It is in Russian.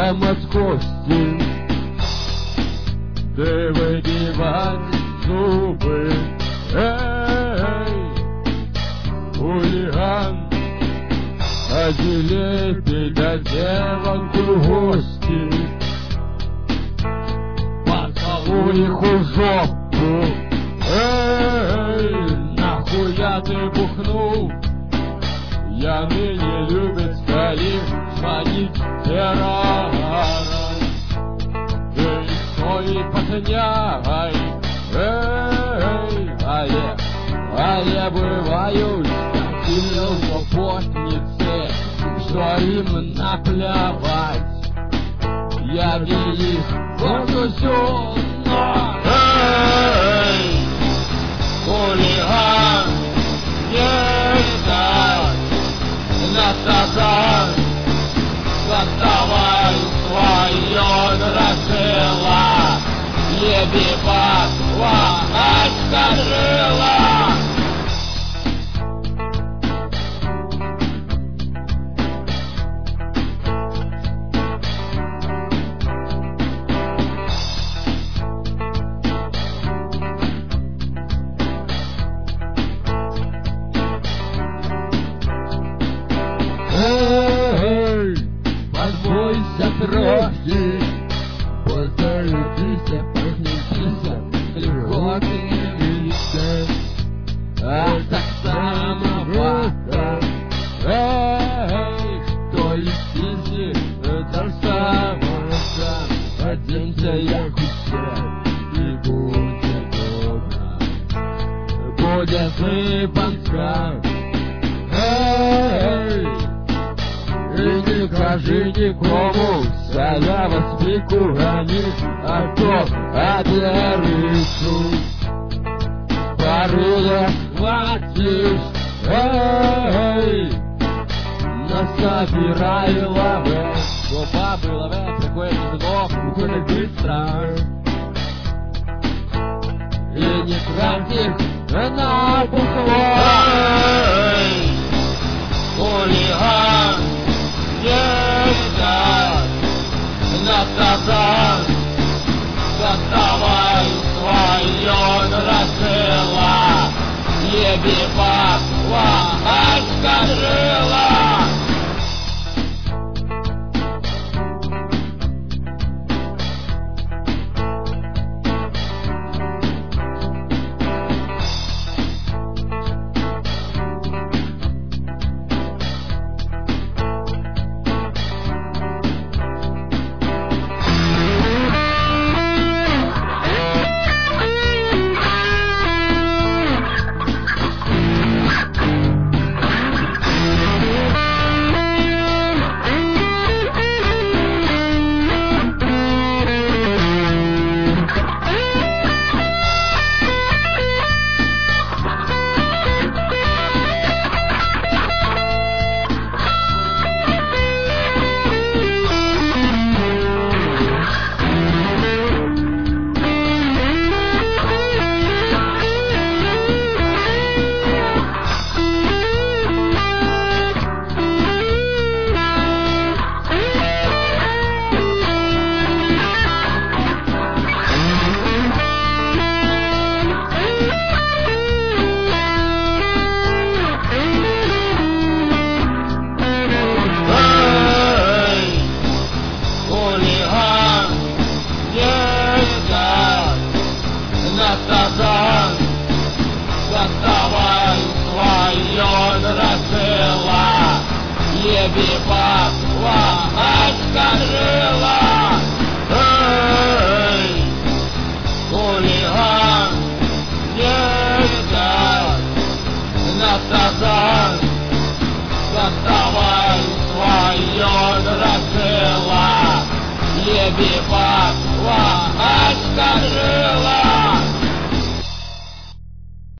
прямо з кості, де вибивать зуби. Эй, хулиган, одели до девок в гости, поцелуй их в жопу. Эй, нахуя ты бухнул? Я ныне любит скалив звонить террором. Ты стой пацаняй. Эй, а я бываю такие лопотницы, что им наплевать. Я их покусю, но эй, хулиган, не дай наказать, доставай свое дрожила, еби пасла, очкарила. Эй, позбойся трохи, подойдися, погнетися, легко ты не видишь, а так само вата. Эй, кто из пизди, это самое, оденься я кусать, и будет добро, будет сыпанка. Эй, и не кажи никому, халява с пику гонит, а то оберышу. Пару хватишь, эй, насобирай лавы. Но бабы ловят такой языков, уходит быстро. И не трать их на бухло. Эй, хулиган, нельзя наказать, доставай свое дрожила, еби пасла, очкарила. Наказан, доставай свое дрожила, еби пасла, очкарила. Эй, хулиган, нельзя наказан, доставай свое дрожила, еби пасла, очкарила.